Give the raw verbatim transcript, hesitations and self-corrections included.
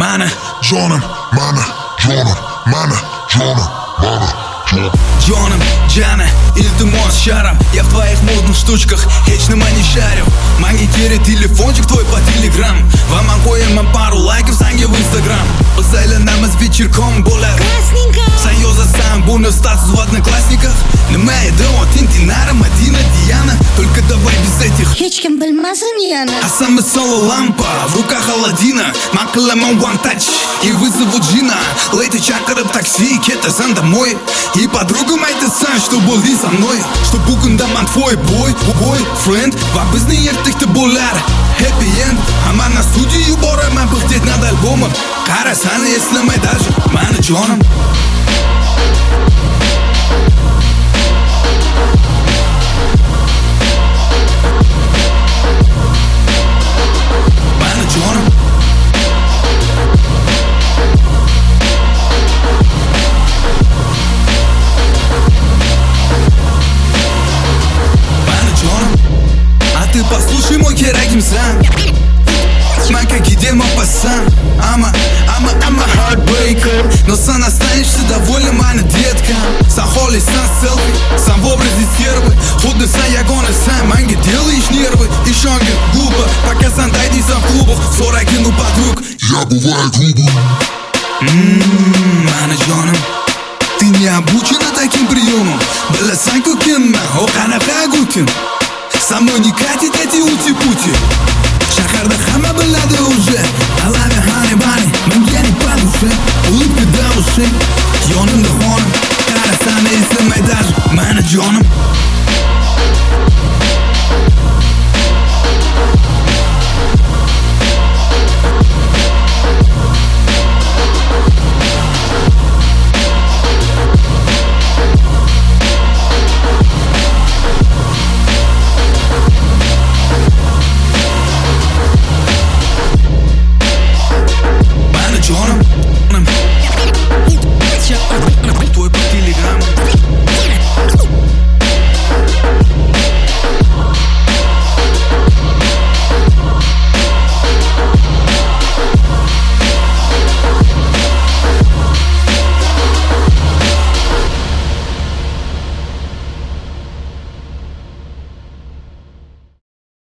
mana jonim, mana jonim, mana jonim, mana jonim. Jonim, jana, iltimos sharaf. Я в твоих модных штучках hech nima не шарю. Manga kerak telefonчик твой по телеграм. Va man qo'yaman пару лайков sanga в Instagram. Biz aylanamiz вечерком bo'lar. Sen yozasan buni status в одноклассниках. Nima edi o Tintinara, Madina, Diana. Только давай без этих. Hech kim bilmasin yana. А сам соло лампа, в руках Аладдина. Man qilaman one touch и вызову джина. Лейты chaqirib taksi, ketasan домой. И подругам aytasan, что bo'ldi со мной. Что bugunda man твой boy, boyfriend. Va bizni ertakda bo'lar happy end. Hammani studiyaga yuboraman bihdek nad albomim. Qarasani eslamay даже mani jonim. Mani jonim. Ты послушай мой керагимсан. Man как идея пасан. I'm a, I'm a, I'm a heartbreaker. Но сам останешься доволен, моя детка. Сам холли, сам селфи, сам в образе стервы. Худо сам ягоны, сам манги делаешь нервы. И шанги глупо, пока сам дойди сам в клубах. Сорок кину подруг. Я бываю грубым. Ммм, мана jonim. Ты не обучена таким приемом. Bilasan ko'kimman, o qanaqa gutim. Со мной не катит эти ути-пути. Shaharda hamma biladi уже. I love you honey bunny. Menga не по душе. Улыбка до ушей. Yonimda xonim. Qarasani eslamay даже mani jonim.